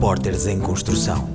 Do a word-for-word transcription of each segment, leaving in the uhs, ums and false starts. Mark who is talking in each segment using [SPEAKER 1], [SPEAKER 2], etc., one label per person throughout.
[SPEAKER 1] Repórteres em Construção.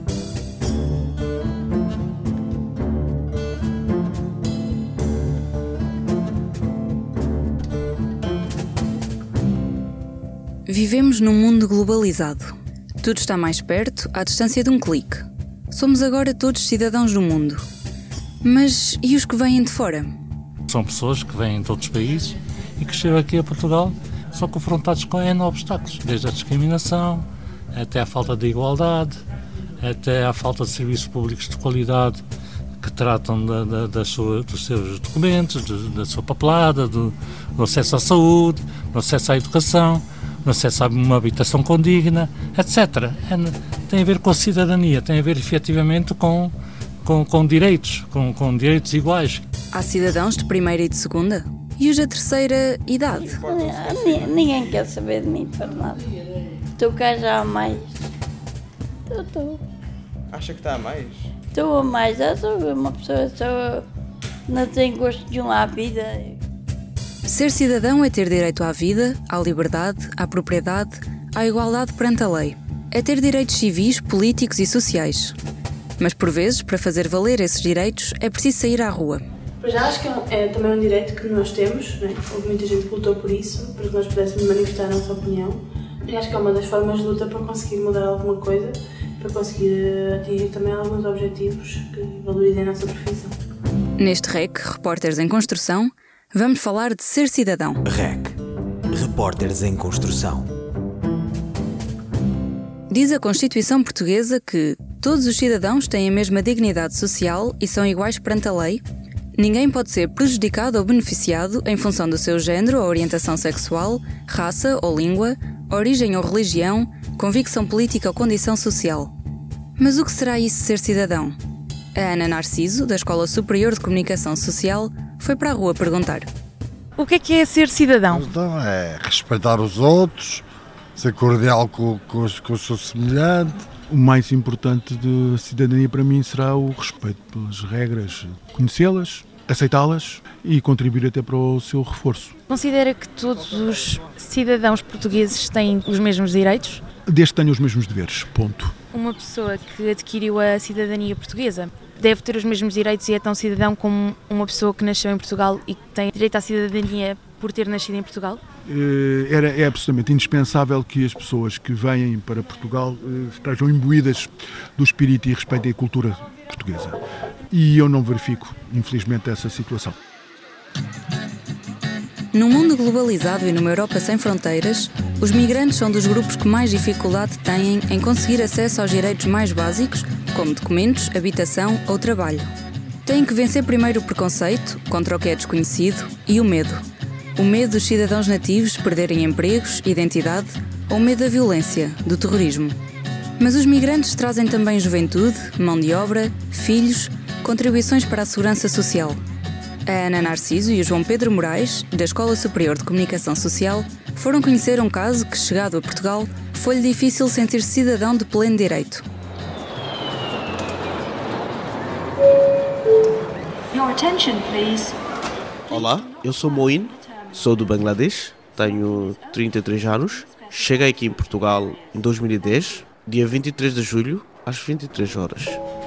[SPEAKER 2] Vivemos num mundo globalizado. Tudo está mais perto, à distância de um clique. Somos agora todos cidadãos do mundo. Mas e os que vêm de fora?
[SPEAKER 3] São pessoas que vêm de outros países e que chegam aqui a Portugal, são confrontados com N obstáculos, desde a discriminação, até a falta de igualdade, até a falta de serviços públicos de qualidade que tratam da, da, da sua, dos seus documentos, do, da sua papelada, do, do acesso à saúde, do acesso à educação, do acesso a uma habitação condigna, etcétera. É, tem a ver com a cidadania, tem a ver efetivamente com, com, com direitos, com, com direitos iguais.
[SPEAKER 2] Há cidadãos de primeira e de segunda? E os da terceira idade?
[SPEAKER 4] Ninguém quer saber de mim para nada. Estou cá já há mais. Estou, estou.
[SPEAKER 5] Acha que está a mais?
[SPEAKER 4] Estou a mais. Eu sou uma pessoa, sou, não tenho gosto de uma vida.
[SPEAKER 2] Ser cidadão é ter direito à vida, à liberdade, à propriedade, à igualdade perante a lei. É ter direitos civis, políticos e sociais. Mas por vezes, para fazer valer esses direitos, é preciso sair à rua.
[SPEAKER 6] Mas já acho que é, é também um direito que nós temos, né? Houve muita gente que lutou por isso, para que nós pudéssemos manifestar a nossa opinião. E acho que é uma das formas de luta para conseguir mudar alguma coisa, para conseguir atingir também alguns objetivos que valorizem a nossa profissão.
[SPEAKER 2] Neste R E C, Repórteres em Construção, vamos falar de ser cidadão.
[SPEAKER 1] R E C, Repórteres em Construção.
[SPEAKER 2] Diz a Constituição Portuguesa que todos os cidadãos têm a mesma dignidade social e são iguais perante a lei. Ninguém pode ser prejudicado ou beneficiado em função do seu género ou orientação sexual, raça ou língua, origem ou religião, convicção política ou condição social. Mas o que será isso ser cidadão? A Ana Narciso, da Escola Superior de Comunicação Social, foi para a rua perguntar.
[SPEAKER 7] O que é que é ser cidadão?
[SPEAKER 8] Então é respeitar os outros, ser cordial com, com, os, com o seu semelhante.
[SPEAKER 9] O mais importante da cidadania para mim será o respeito pelas regras, conhecê-las, aceitá-las e contribuir até para o seu reforço.
[SPEAKER 7] Considera que todos os cidadãos portugueses têm os mesmos direitos?
[SPEAKER 9] Desde que tenham os mesmos deveres, ponto.
[SPEAKER 7] Uma pessoa que adquiriu a cidadania portuguesa deve ter os mesmos direitos e é tão cidadão como uma pessoa que nasceu em Portugal e que tem direito à cidadania por ter nascido em Portugal?
[SPEAKER 9] Era, é absolutamente indispensável que as pessoas que vêm para Portugal estejam imbuídas do espírito e respeito à cultura portuguesa. E eu não verifico, infelizmente, essa situação.
[SPEAKER 2] Num mundo globalizado e numa Europa sem fronteiras, os migrantes são dos grupos que mais dificuldade têm em conseguir acesso aos direitos mais básicos, como documentos, habitação ou trabalho. Têm que vencer primeiro o preconceito, contra o que é desconhecido, e o medo. O medo dos cidadãos nativos de perderem empregos, identidade, ou o medo da violência, do terrorismo. Mas os migrantes trazem também juventude, mão de obra, filhos, contribuições para a segurança social. A Ana Narciso e o João Pedro Moraes, da Escola Superior de Comunicação Social, foram conhecer um caso que, chegado a Portugal, foi-lhe difícil sentir-se cidadão de pleno direito.
[SPEAKER 10] Your attention, please.
[SPEAKER 11] Olá, eu sou Moin, sou do Bangladesh, tenho trinta e três anos, cheguei aqui em Portugal em dois mil e dez, dia vinte e três de julho, às vinte e três horas.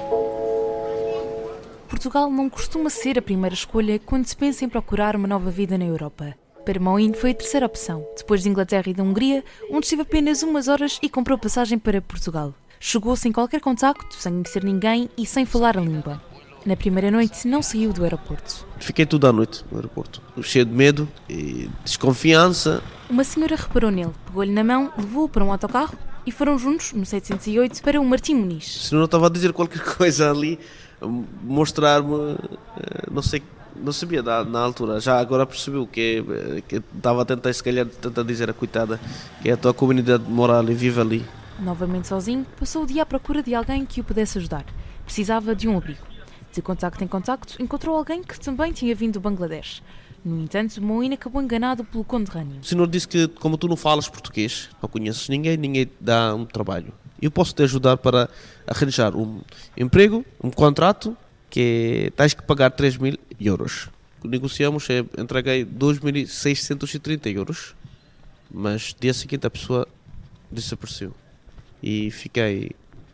[SPEAKER 7] Portugal não costuma ser a primeira escolha quando se pensa em procurar uma nova vida na Europa. Para Moin foi a terceira opção, depois de Inglaterra e da Hungria, onde esteve apenas umas horas e comprou passagem para Portugal. Chegou sem qualquer contacto, sem conhecer ninguém e sem falar a língua. Na primeira noite não saiu do aeroporto.
[SPEAKER 11] Fiquei toda a noite no aeroporto, cheio de medo e desconfiança.
[SPEAKER 7] Uma senhora reparou nele, pegou-lhe na mão, levou-o para um autocarro e foram juntos, no setecentos e oito, para o Martim Muniz.
[SPEAKER 11] Se não estava a dizer qualquer coisa ali, mostrar-me, não sei, não sabia na, na altura, já agora percebeu que, que estava a tentar, se calhar, tentar dizer a coitada, que a tua comunidade mora ali, vive ali.
[SPEAKER 7] Novamente sozinho, passou o dia à procura de alguém que o pudesse ajudar. Precisava de um abrigo. De contacto em contacto, encontrou alguém que também tinha vindo do Bangladesh. No entanto, Moin acabou enganado pelo conterrâneo.
[SPEAKER 11] O senhor disse que, como tu não falas português, não conheces ninguém, ninguém dá um trabalho. Eu posso te ajudar para arranjar um emprego, um contrato, que tens que pagar três mil euros. Negociamos, entreguei dois mil seiscentos e trinta euros, mas dia seguinte a pessoa desapareceu. e fiquei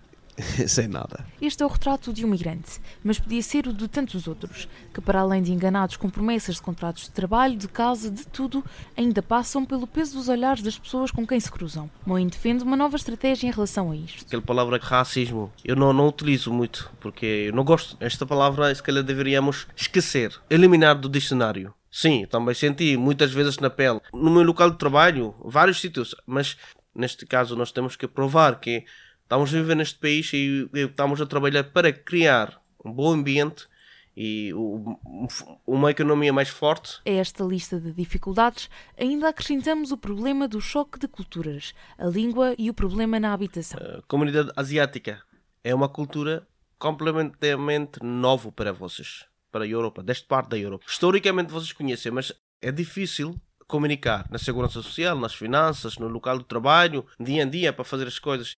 [SPEAKER 11] sem nada.
[SPEAKER 7] Este é o retrato de um migrante, mas podia ser o de tantos outros, que para além de enganados com promessas de contratos de trabalho, de casa, de tudo, ainda passam pelo peso dos olhares das pessoas com quem se cruzam. Moin defende uma nova estratégia em relação a isto.
[SPEAKER 11] Aquela palavra racismo, eu não, não utilizo muito, porque eu não gosto. Esta palavra, se calhar deveríamos esquecer, eliminar do dicionário. Sim, também senti muitas vezes na pele. No meu local de trabalho, vários sítios, mas neste caso nós temos que provar que estamos a viver neste país e estamos a trabalhar para criar um bom ambiente e uma economia mais forte.
[SPEAKER 7] A esta lista de dificuldades ainda acrescentamos o problema do choque de culturas, a língua e o problema na habitação.
[SPEAKER 11] A comunidade asiática é uma cultura completamente nova para vocês, para a Europa, desta parte da Europa. Historicamente vocês conhecem, mas é difícil comunicar na segurança social, nas finanças, no local de trabalho, dia a dia para fazer as coisas.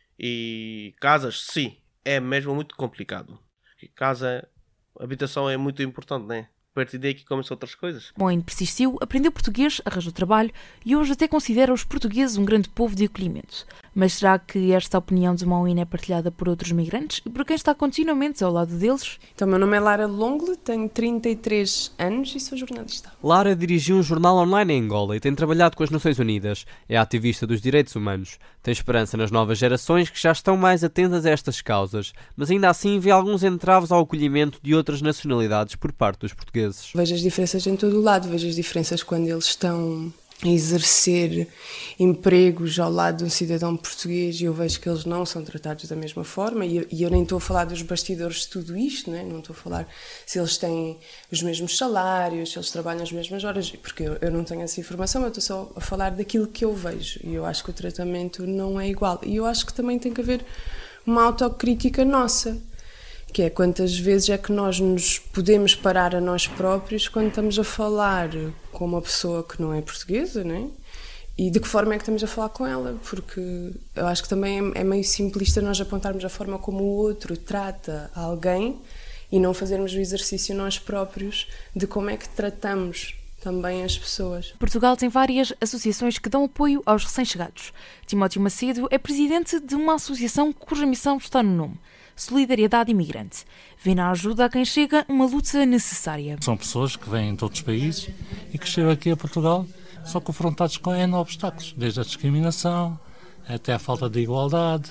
[SPEAKER 11] E casas, sim, é mesmo muito complicado. Casa, habitação é muito importante, né? A partir daí que começam outras coisas.
[SPEAKER 7] Moin persistiu, aprendeu português, arranjou trabalho e hoje até considera os portugueses um grande povo de acolhimento. Mas será que esta opinião de Moin é partilhada por outros migrantes e por quem está continuamente ao lado deles?
[SPEAKER 12] Então, meu nome é Lara Longle, tenho trinta e três anos e sou jornalista.
[SPEAKER 13] Lara dirigiu um jornal online em Angola e tem trabalhado com as Nações Unidas. É ativista dos direitos humanos. Tem esperança nas novas gerações que já estão mais atentas a estas causas, mas ainda assim vê alguns entraves ao acolhimento de outras nacionalidades por parte dos portugueses.
[SPEAKER 12] Vejo as diferenças em todo o lado, vejo as diferenças quando eles estão a exercer empregos ao lado de um cidadão português e eu vejo que eles não são tratados da mesma forma e eu, e eu nem estou a falar dos bastidores de tudo isto, não é? Não estou a falar se eles têm os mesmos salários, se eles trabalham as mesmas horas, porque eu, eu não tenho essa informação, eu estou só a falar daquilo que eu vejo e eu acho que o tratamento não é igual e eu acho que também tem que haver uma autocrítica nossa, que é quantas vezes é que nós nos podemos parar a nós próprios quando estamos a falar com uma pessoa que não é portuguesa, não é? E de que forma é que estamos a falar com ela, porque eu acho que também é meio simplista nós apontarmos a forma como o outro trata alguém e não fazermos o exercício nós próprios de como é que tratamos também as pessoas.
[SPEAKER 7] Portugal tem várias associações que dão apoio aos recém-chegados. Timóteo Macedo é presidente de uma associação cuja missão está no nome: Solidariedade Imigrante. Vê na ajuda a quem chega uma luta necessária.
[SPEAKER 3] São pessoas que vêm de outros países e que chegam aqui a Portugal, são confrontados com N obstáculos, desde a discriminação, até a falta de igualdade,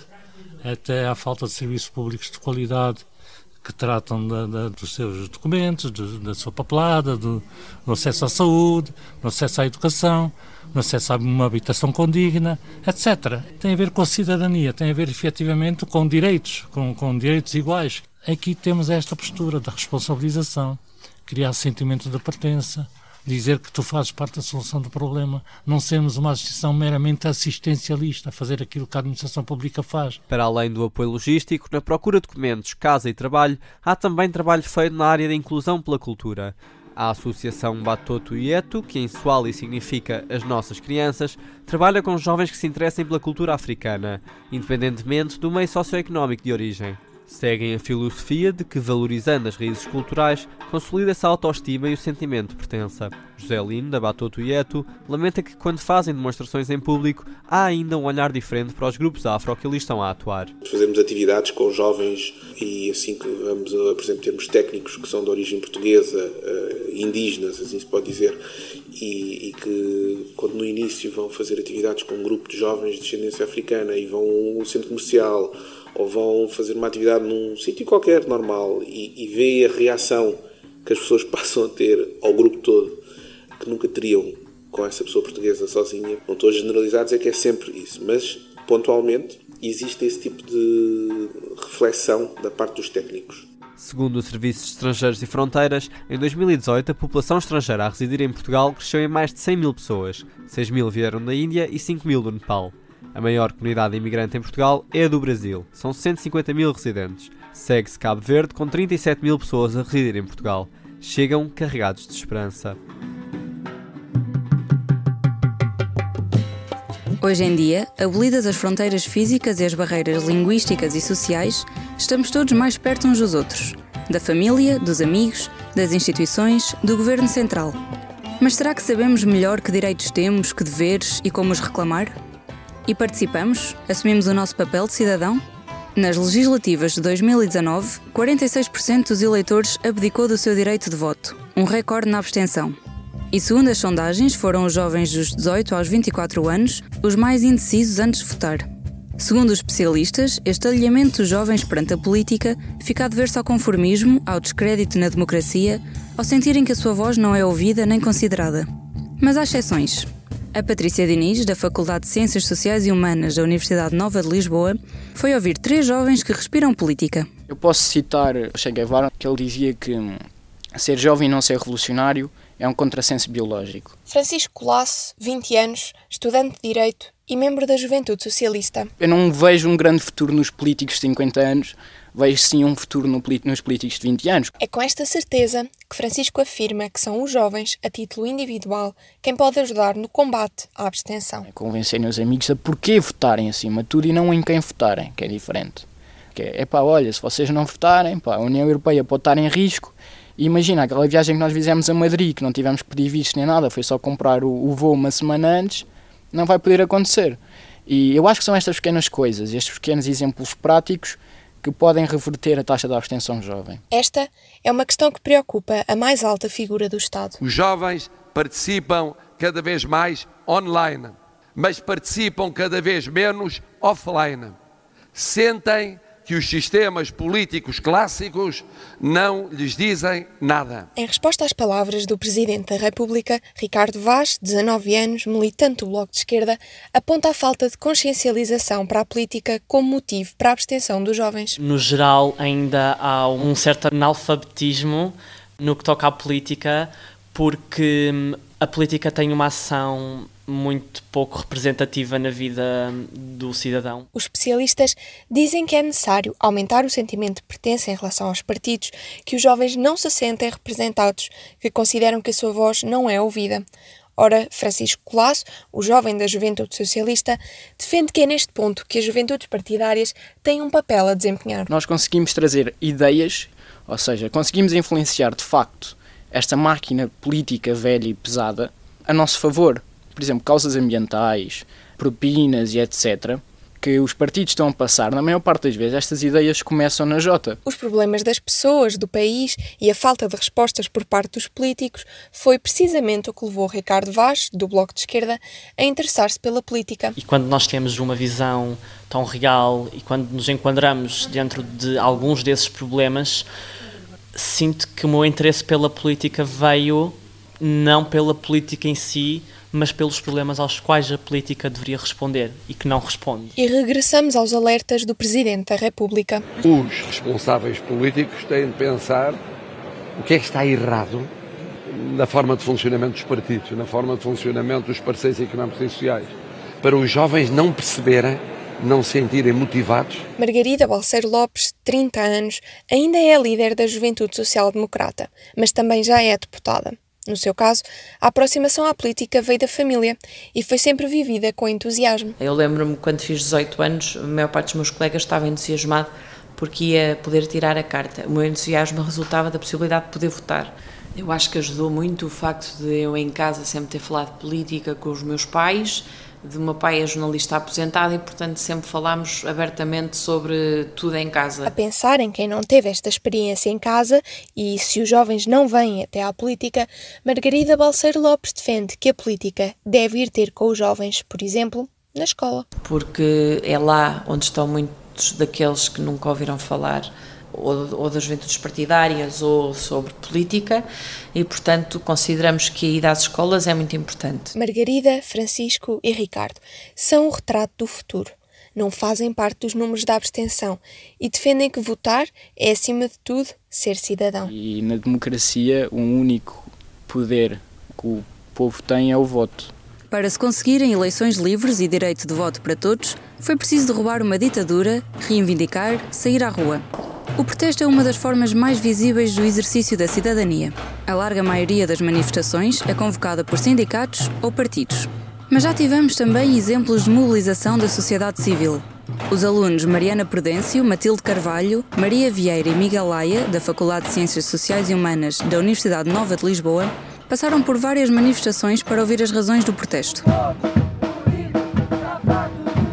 [SPEAKER 3] até a falta de serviços públicos de qualidade que tratam da, da, dos seus documentos, do, da sua papelada, do, do acesso à saúde, do acesso à educação, do acesso a uma habitação condigna, etcétera. Tem a ver com a cidadania, tem a ver efetivamente com direitos, com, com direitos iguais. Aqui temos esta postura da responsabilização, criar sentimento de pertença, dizer que tu fazes parte da solução do problema, não sermos uma associação meramente assistencialista, a fazer aquilo que a administração pública faz.
[SPEAKER 13] Para além do apoio logístico, na procura de documentos, casa e trabalho, há também trabalho feito na área da inclusão pela cultura. A Associação Batoto Ieto, que em Swahili significa As Nossas Crianças, trabalha com jovens que se interessem pela cultura africana, independentemente do meio socioeconómico de origem. Seguem a filosofia de que, valorizando as raízes culturais, consolida-se a autoestima e o sentimento de pertença. José Lino, da Batoto Ieto, lamenta que, quando fazem demonstrações em público, há ainda um olhar diferente para os grupos afro que ali estão a atuar.
[SPEAKER 14] Fazemos atividades com jovens e assim que vamos, por exemplo, termos técnicos que são de origem portuguesa, indígenas, assim se pode dizer, e, e que, quando no início vão fazer atividades com um grupo de jovens de descendência africana e vão a um centro comercial, ou vão fazer uma atividade num sítio qualquer, normal, e, e vê a reação que as pessoas passam a ter ao grupo todo, que nunca teriam com essa pessoa portuguesa sozinha. Não estou a generalizar, a dizer que é sempre isso, mas pontualmente existe esse tipo de reflexão da parte dos técnicos.
[SPEAKER 13] Segundo o Serviço de Estrangeiros e Fronteiras, em dois mil e dezoito a população estrangeira a residir em Portugal cresceu em mais de cem mil pessoas, seis mil vieram da Índia e cinco mil do Nepal. A maior comunidade imigrante em Portugal é a do Brasil, são cento e cinquenta mil residentes. Segue-se Cabo Verde com trinta e sete mil pessoas a residir em Portugal. Chegam carregados de esperança.
[SPEAKER 2] Hoje em dia, abolidas as fronteiras físicas e as barreiras linguísticas e sociais, estamos todos mais perto uns dos outros. Da família, dos amigos, das instituições, do governo central. Mas será que sabemos melhor que direitos temos, que deveres e como os reclamar? E participamos? Assumimos o nosso papel de cidadão? Nas legislativas de dois mil e dezanove, quarenta e seis por cento dos eleitores abdicou do seu direito de voto, um recorde na abstenção. E segundo as sondagens, foram os jovens dos dezoito aos vinte e quatro anos os mais indecisos antes de votar. Segundo os especialistas, este alinhamento dos jovens perante a política fica a dever-se ao conformismo, ao descrédito na democracia, ao sentirem que a sua voz não é ouvida nem considerada. Mas há exceções. A Patrícia Diniz, da Faculdade de Ciências Sociais e Humanas da Universidade Nova de Lisboa, foi ouvir três jovens que respiram política.
[SPEAKER 15] Eu posso citar Che Guevara, que ele dizia que ser jovem e não ser revolucionário é um contrassenso biológico.
[SPEAKER 16] Francisco Colasso, vinte anos, estudante de Direito e membro da Juventude Socialista.
[SPEAKER 15] Eu não vejo um grande futuro nos políticos de cinquenta anos, vejo sim um futuro no, nos políticos de vinte anos.
[SPEAKER 16] É com esta certeza que Francisco afirma que são os jovens, a título individual, quem pode ajudar no combate à abstenção.
[SPEAKER 15] É convencerem os amigos a porquê votarem acima de tudo e não em quem votarem, que é diferente. Que é, é pá, olha, se vocês não votarem, pá, a União Europeia pode estar em risco. E imagina, aquela viagem que nós fizemos a Madrid, que não tivemos que pedir visto nem nada, foi só comprar o, o voo uma semana antes, não vai poder acontecer. E eu acho que são estas pequenas coisas, estes pequenos exemplos práticos que podem reverter a taxa de abstenção jovem.
[SPEAKER 16] Esta é uma questão que preocupa a mais alta figura do Estado.
[SPEAKER 17] Os jovens participam cada vez mais online, mas participam cada vez menos offline. Sentem que os sistemas políticos clássicos não lhes dizem nada.
[SPEAKER 16] Em resposta às palavras do Presidente da República, Ricardo Vaz, dezanove anos, militante do Bloco de Esquerda, aponta a falta de consciencialização para a política como motivo para a abstenção dos jovens.
[SPEAKER 18] No geral, ainda há um certo analfabetismo no que toca à política, porque a política tem uma ação muito pouco representativa na vida do cidadão.
[SPEAKER 16] Os especialistas dizem que é necessário aumentar o sentimento de pertença em relação aos partidos, que os jovens não se sentem representados, que consideram que a sua voz não é ouvida. Ora, Francisco Colasso, o jovem da Juventude Socialista, defende que é neste ponto que as juventudes partidárias têm um papel a desempenhar.
[SPEAKER 15] Nós conseguimos trazer ideias, ou seja, conseguimos influenciar de facto esta máquina política velha e pesada a nosso favor. Por exemplo, causas ambientais, propinas e etcétera, que os partidos estão a passar, na maior parte das vezes, estas ideias começam na jota.
[SPEAKER 16] Os problemas das pessoas, do país e a falta de respostas por parte dos políticos foi precisamente o que levou Ricardo Vaz, do Bloco de Esquerda, a interessar-se pela política.
[SPEAKER 18] E quando nós temos uma visão tão real e quando nos enquadramos dentro de alguns desses problemas, sinto que o meu interesse pela política veio não pela política em si, mas pelos problemas aos quais a política deveria responder e que não responde.
[SPEAKER 16] E regressamos aos alertas do Presidente da República.
[SPEAKER 17] Os responsáveis políticos têm de pensar o que é que está errado na forma de funcionamento dos partidos, na forma de funcionamento dos parceiros económicos e sociais, para os jovens não perceberem, não se sentirem motivados.
[SPEAKER 16] Margarida Balseiro Lopes, trinta anos, ainda é a líder da Juventude Social Democrata, mas também já é deputada. No seu caso, a aproximação à política veio da família e foi sempre vivida com entusiasmo.
[SPEAKER 19] Eu lembro-me quando fiz dezoito anos, a maior parte dos meus colegas estava entusiasmado porque ia poder tirar a carta. O meu entusiasmo resultava da possibilidade de poder votar.
[SPEAKER 20] Eu acho que ajudou muito o facto de eu em casa sempre ter falado de política com os meus pais. De meu pai é jornalista aposentado e, portanto, sempre falámos abertamente sobre tudo em casa.
[SPEAKER 16] A pensar em quem não teve esta experiência em casa e se os jovens não vêm até à política, Margarida Balseiro Lopes defende que a política deve ir ter com os jovens, por exemplo, na escola.
[SPEAKER 20] Porque é lá onde estão muitos daqueles que nunca ouviram falar ou, ou das juventudes partidárias ou sobre política e, portanto, consideramos que a ida às escolas é muito importante.
[SPEAKER 16] Margarida, Francisco e Ricardo são o retrato do futuro. Não fazem parte dos números da abstenção e defendem que votar é, acima de tudo, ser cidadão.
[SPEAKER 15] E na democracia, o único poder que o povo tem é o voto.
[SPEAKER 2] Para se conseguirem eleições livres e direito de voto para todos, foi preciso derrubar uma ditadura, reivindicar, sair à rua. O protesto é uma das formas mais visíveis do exercício da cidadania. A larga maioria das manifestações é convocada por sindicatos ou partidos. Mas já tivemos também exemplos de mobilização da sociedade civil. Os alunos Mariana Prudêncio, Matilde Carvalho, Maria Vieira e Miguel Laia, da Faculdade de Ciências Sociais e Humanas da Universidade Nova de Lisboa, passaram por várias manifestações para ouvir as razões do protesto.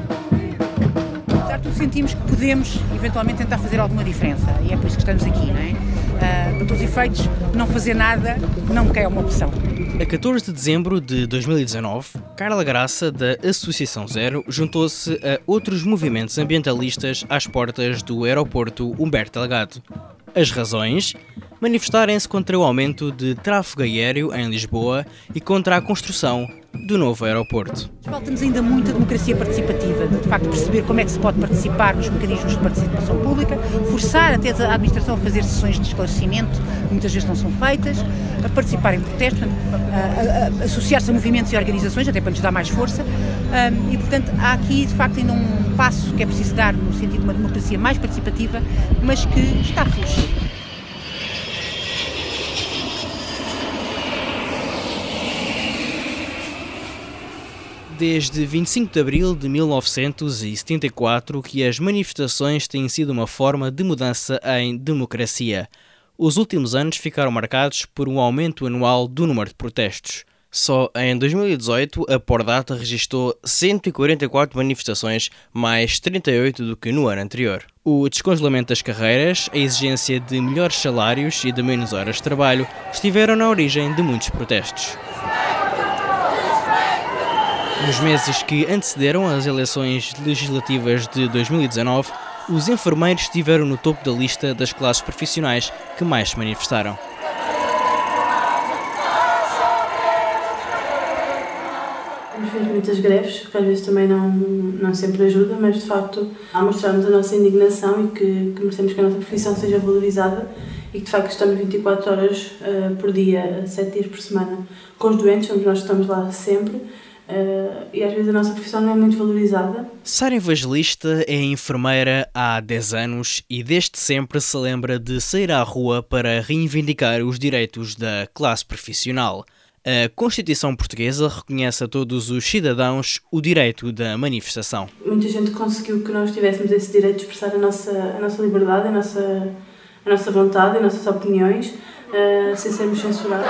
[SPEAKER 21] sentimos que podemos eventualmente tentar fazer alguma diferença e é por isso que estamos aqui, não é? Uh, para todos os efeitos, não fazer nada nunca é uma opção.
[SPEAKER 22] A catorze de dezembro de dois mil e dezanove, Carla Graça, da Associação Zero, juntou-se a outros movimentos ambientalistas às portas do aeroporto Humberto Delgado. As razões? Manifestarem-se contra o aumento de tráfego aéreo em Lisboa e contra a construção do novo aeroporto.
[SPEAKER 21] Falta-nos ainda muita democracia participativa, de facto perceber como é que se pode participar nos mecanismos de participação pública, forçar até a administração a fazer sessões de esclarecimento, que muitas vezes não são feitas, a participar em protestos, a, a, a associar-se a movimentos e organizações, até para nos dar mais força, um, e portanto há aqui de facto ainda um passo que é preciso dar no sentido de uma democracia mais participativa, mas que está a florescer.
[SPEAKER 22] Desde vinte e cinco de abril de mil novecentos e setenta e quatro que as manifestações têm sido uma forma de mudança em democracia. Os últimos anos ficaram marcados por um aumento anual do número de protestos. Só em dois mil e dezoito a Pordata registrou cento e quarenta e quatro manifestações, mais trinta e oito do que no ano anterior. O descongelamento das carreiras, a exigência de melhores salários e de menos horas de trabalho estiveram na origem de muitos protestos. Nos meses que antecederam as eleições legislativas de dois mil e dezanove, os enfermeiros estiveram no topo da lista das classes profissionais que mais se manifestaram.
[SPEAKER 6] Temos feito muitas greves, que às vezes também não, não sempre ajuda, mas de facto, a mostrarmos a nossa indignação e que, que merecemos que a nossa profissão seja valorizada e que de facto estamos vinte e quatro horas uh, por dia, sete dias por semana com os doentes, onde nós estamos lá sempre. Uh, e às vezes a nossa profissão não é muito valorizada.
[SPEAKER 22] Sara Evangelista é enfermeira há dez anos e desde sempre se lembra de sair à rua para reivindicar os direitos da classe profissional. A Constituição Portuguesa reconhece a todos os cidadãos o direito da manifestação.
[SPEAKER 6] Muita gente conseguiu que nós tivéssemos esse direito de expressar a nossa, a nossa liberdade, a nossa, a nossa vontade, as nossas opiniões, Uh, sem sermos censurados.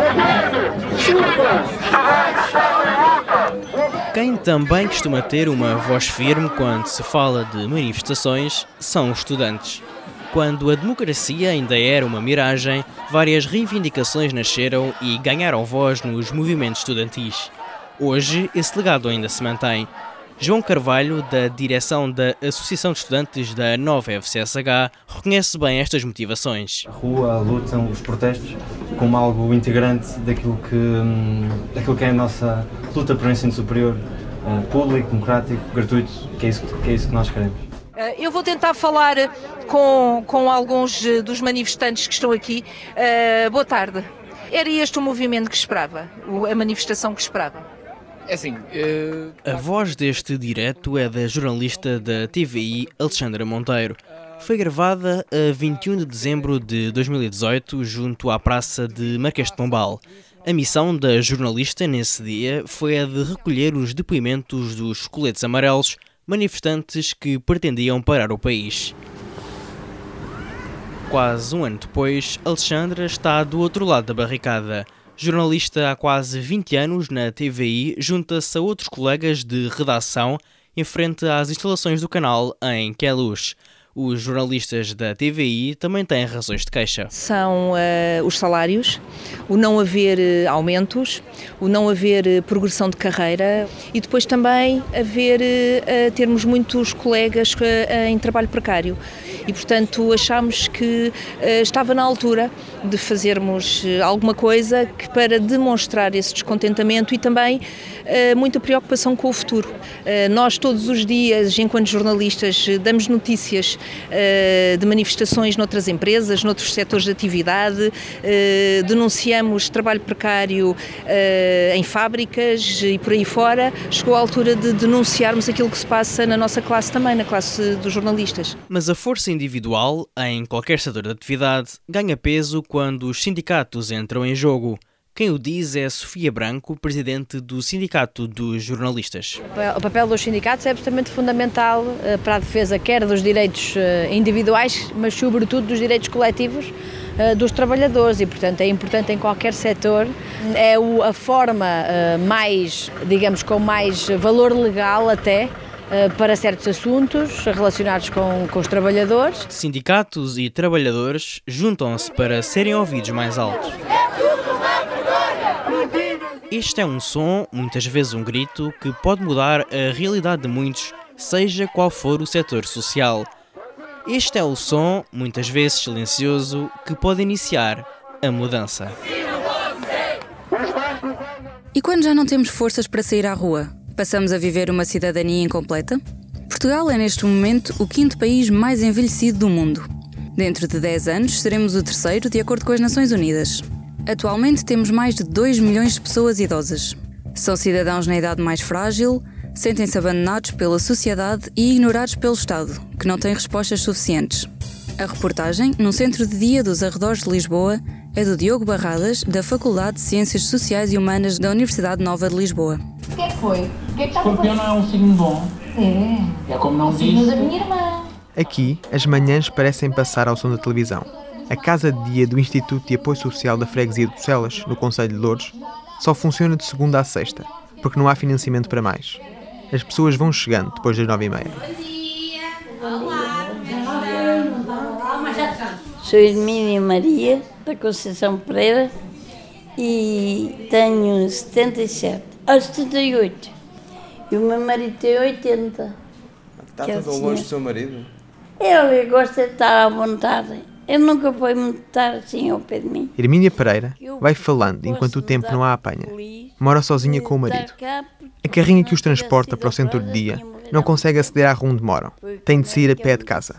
[SPEAKER 22] Quem também costuma ter uma voz firme quando se fala de manifestações são os estudantes. Quando a democracia ainda era uma miragem, várias reivindicações nasceram e ganharam voz nos movimentos estudantis. Hoje, esse legado ainda se mantém. João Carvalho, da direção da Associação de Estudantes da nova F C S H, reconhece bem estas motivações.
[SPEAKER 23] A rua, a luta, os protestos, como algo integrante daquilo que, daquilo que é a nossa luta por um ensino superior, uh, público, democrático, gratuito, que é isso que, é isso que nós queremos.
[SPEAKER 24] Eu vou tentar falar com, com alguns dos manifestantes que estão aqui. Uh, boa tarde. Era este o movimento que esperava? A manifestação que esperava?
[SPEAKER 22] É assim, uh... A voz deste direto é da jornalista da T V I, Alexandra Monteiro. Foi gravada a vinte e um de dezembro de dois mil e dezoito, junto à praça de Marquês de Pombal. A missão da jornalista nesse dia foi a de recolher os depoimentos dos coletes amarelos, manifestantes que pretendiam parar o país. Quase um ano depois, Alexandra está do outro lado da barricada. Jornalista há quase vinte anos na T V I, junta-se a outros colegas de redação em frente às instalações do canal em Queluz. Os jornalistas da T V I também têm razões de queixa.
[SPEAKER 24] São uh, os salários, o não haver uh, aumentos, o não haver uh, progressão de carreira e depois também haver, uh, termos muitos colegas uh, em trabalho precário. E, portanto, achámos que uh, estava na altura de fazermos uh, alguma coisa que, para demonstrar esse descontentamento e também uh, muita preocupação com o futuro. Uh, nós, todos os dias, enquanto jornalistas, uh, damos notícias uh, de manifestações noutras empresas, noutros setores de atividade, uh, denunciamos trabalho precário uh, em fábricas e por aí fora. Chegou a altura de denunciarmos aquilo que se passa na nossa classe também, na classe dos jornalistas.
[SPEAKER 22] Mas a força individual, em qualquer setor de atividade, ganha peso quando os sindicatos entram em jogo. Quem o diz é Sofia Branco, presidente do Sindicato dos Jornalistas.
[SPEAKER 25] O papel dos sindicatos é absolutamente fundamental para a defesa quer dos direitos individuais, mas sobretudo dos direitos coletivos dos trabalhadores e, portanto, é importante em qualquer setor. É a forma mais, digamos, com mais valor legal até, para certos assuntos relacionados com, com os trabalhadores.
[SPEAKER 22] Sindicatos e trabalhadores juntam-se para serem ouvidos mais alto. Este é um som, muitas vezes um grito, que pode mudar a realidade de muitos, seja qual for o setor social. Este é o som, muitas vezes silencioso, que pode iniciar a mudança.
[SPEAKER 2] E quando já não temos forças para sair à rua, passamos a viver uma cidadania incompleta? Portugal é neste momento o quinto país mais envelhecido do mundo. Dentro de dez anos seremos o terceiro, de acordo com as Nações Unidas. Atualmente temos mais de dois milhões de pessoas idosas. São cidadãos na idade mais frágil, sentem-se abandonados pela sociedade e ignorados pelo Estado, que não tem respostas suficientes. A reportagem, num centro de dia dos arredores de Lisboa, é do Diogo Barradas, da Faculdade de Ciências Sociais e Humanas da Universidade Nova de Lisboa.
[SPEAKER 1] O que é que foi? O que é que
[SPEAKER 4] Escorpião não é um signo bom.
[SPEAKER 1] É.
[SPEAKER 4] É como não
[SPEAKER 1] o
[SPEAKER 4] diz.
[SPEAKER 1] signo da minha irmã.
[SPEAKER 5] Aqui, as manhãs parecem passar ao som da televisão. A casa de dia do Instituto de Apoio Social da Freguesia de Bucelas, no concelho de Loures, só funciona de segunda a sexta, porque não há financiamento para mais. As pessoas vão chegando depois das nove e meia.
[SPEAKER 8] Sou Hermínia Maria, da Conceição Pereira, e tenho setenta e sete, ah, setenta e oito. E o meu marido tem oitenta.
[SPEAKER 5] Está tudo longe do seu marido?
[SPEAKER 8] Ele gosta de estar à vontade. Ele nunca foi muito estar assim ao pé de mim.
[SPEAKER 5] Hermínia Pereira vai falando enquanto o tempo não a apanha. Mora sozinha com o marido. A carrinha que os transporta para o centro de dia não consegue aceder à rua onde moram. Tem de sair a pé de casa.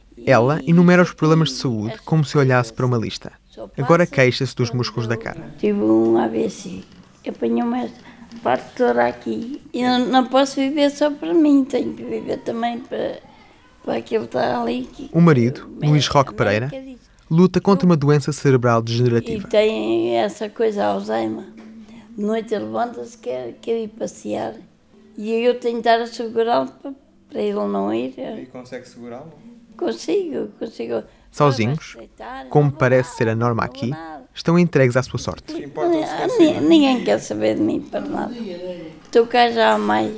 [SPEAKER 5] Ela enumera os problemas de saúde como se olhasse para uma lista. Agora queixa-se dos músculos da cara.
[SPEAKER 8] Tive um A V C. Apanhou-me esta parte toda aqui. E não, não posso viver só para mim. Tenho que viver também para, para aquele que está ali.
[SPEAKER 5] O marido, Luís Roque Pereira, luta contra uma doença cerebral
[SPEAKER 8] E
[SPEAKER 5] degenerativa.
[SPEAKER 8] tem essa coisa, Alzheimer. De noite ele levanta-se, quer, quer ir passear. E eu tenho de estar a segurá-lo para, para ele não ir.
[SPEAKER 5] E consegue segurá-lo?
[SPEAKER 8] Consigo, consigo.
[SPEAKER 5] Sozinhos, como parece ser a norma aqui, estão entregues à sua sorte.
[SPEAKER 8] Ninguém, ninguém quer saber de mim para nada. Estou cá já há mais.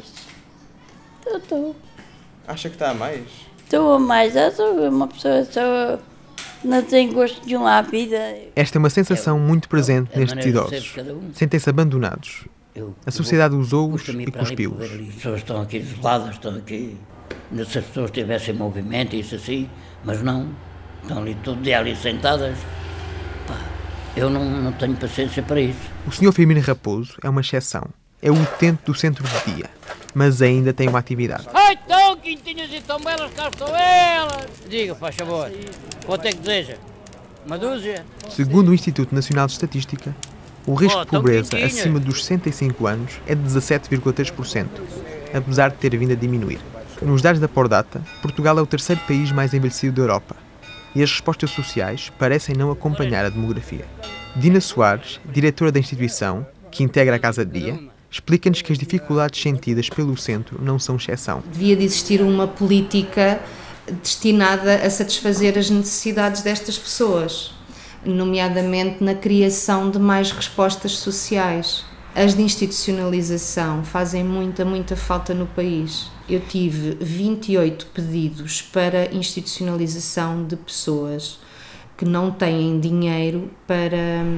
[SPEAKER 8] Estou, estou.
[SPEAKER 5] Acha que está a mais?
[SPEAKER 8] Estou a mais. Eu sou uma pessoa, sou, não tenho gosto de uma vida.
[SPEAKER 5] Esta é uma sensação muito presente nestes idosos. Sentem-se abandonados. A sociedade usou-os e cuspiu-os.
[SPEAKER 9] As pessoas estão aqui isoladas, estão aqui. Se as pessoas tivessem movimento, isso assim, mas não. Estão ali todo dia ali sentadas. Pá, eu não, não tenho paciência para isso.
[SPEAKER 5] O senhor Firmino Raposo é uma exceção. É o utente do centro de dia, mas ainda tem uma atividade.
[SPEAKER 9] Ai, tão quintinhas e tão belas, cá estão elas! Diga, faz favor, quanto é que deseja? Uma dúzia?
[SPEAKER 5] Segundo o Instituto Nacional de Estatística, o risco
[SPEAKER 9] Oh,
[SPEAKER 5] de
[SPEAKER 9] tão
[SPEAKER 5] pobreza
[SPEAKER 9] quentinhas.
[SPEAKER 5] acima dos sessenta e cinco anos é de dezassete vírgula três por cento, apesar de ter vindo a diminuir. Nos dados da Pordata, Portugal é o terceiro país mais envelhecido da Europa e as respostas sociais parecem não acompanhar a demografia. Dina Soares, diretora da instituição, que integra a Casa de Dia, explica-nos que as dificuldades sentidas pelo centro não são exceção.
[SPEAKER 26] Devia de existir uma política destinada a satisfazer as necessidades destas pessoas, nomeadamente na criação de mais respostas sociais. As de institucionalização fazem muita, muita falta no país. Eu tive vinte e oito pedidos para institucionalização de pessoas que não têm dinheiro para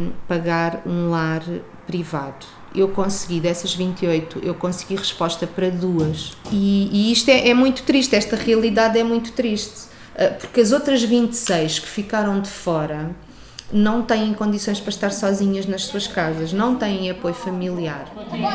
[SPEAKER 26] pagar um lar privado. Eu consegui, dessas vinte e oito, eu consegui resposta para duas. E, e isto é, é muito triste, esta realidade é muito triste, porque as outras vinte e seis que ficaram de fora não têm condições para estar sozinhas nas suas casas, não têm apoio familiar.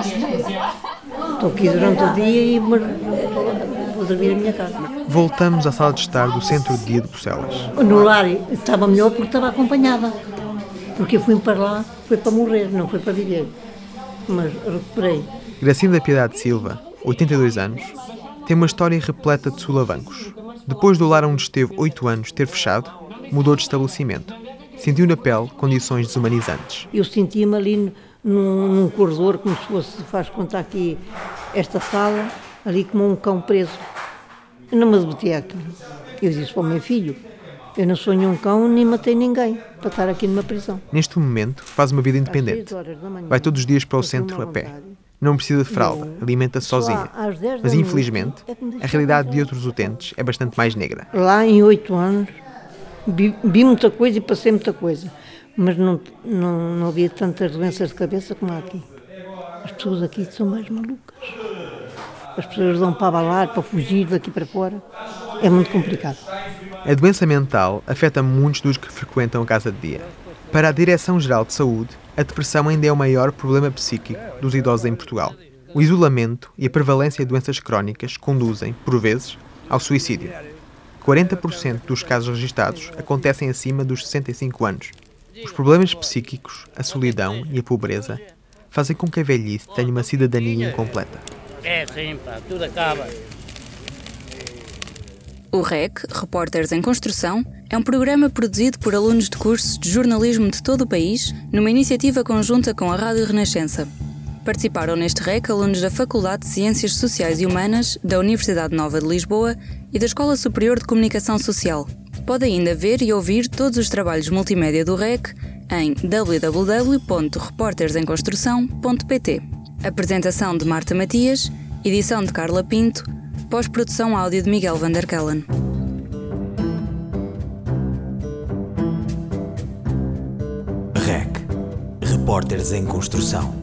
[SPEAKER 27] Estou aqui durante o dia e vou dormir na minha casa.
[SPEAKER 5] Voltamos à sala de estar do Centro de Dia de Bucelas.
[SPEAKER 27] No lar estava melhor porque estava acompanhada. Porque eu fui para lá, foi para morrer, não foi para viver. Mas recuperei.
[SPEAKER 5] Gracinda da Piedade Silva, oitenta e dois anos, tem uma história repleta de solavancos. Depois do lar onde esteve oito anos ter fechado, mudou de estabelecimento. Sentiu na pele condições desumanizantes.
[SPEAKER 27] Eu sentia-me ali num, num corredor, como se fosse, faz contar aqui, esta sala, ali como um cão preso. Eu não me debatia aqui. Eu disse para o meu filho, eu não sou nenhum cão, nem matei ninguém, para estar aqui numa prisão.
[SPEAKER 5] Neste momento, faz uma vida independente. Vai todos os dias para o centro a pé. Não precisa de fralda, alimenta-se sozinha. Mas, infelizmente, a realidade de outros utentes é bastante mais negra.
[SPEAKER 27] Lá, em oito anos, vi, vi muita coisa e passei muita coisa. Mas não, não, não havia tantas doenças de cabeça como há aqui. As pessoas aqui são mais malucas. As pessoas dão para abalar, para fugir daqui para fora. É muito complicado.
[SPEAKER 5] A doença mental afeta muitos dos que frequentam a casa de dia. Para a Direção-Geral de Saúde, a depressão ainda é o maior problema psíquico dos idosos em Portugal. O isolamento e a prevalência de doenças crónicas conduzem, por vezes, ao suicídio. quarenta por cento dos casos registados acontecem acima dos sessenta e cinco anos. Os problemas psíquicos, a solidão e a pobreza fazem com que a velhice tenha uma cidadania incompleta.
[SPEAKER 9] É sim, pá, tudo acaba.
[SPEAKER 2] O R E C, Repórteres em Construção, é um programa produzido por alunos de cursos de jornalismo de todo o país, numa iniciativa conjunta com a Rádio Renascença. Participaram neste R E C alunos da Faculdade de Ciências Sociais e Humanas, da Universidade Nova de Lisboa e da Escola Superior de Comunicação Social. Pode ainda ver e ouvir todos os trabalhos multimédia do R E C em w w w ponto repórteres em construção ponto p t. Apresentação de Marta Matias, edição de Carla Pinto, pós-produção áudio de Miguel van der Kellen.
[SPEAKER 3] R E C. Repórteres em Construção.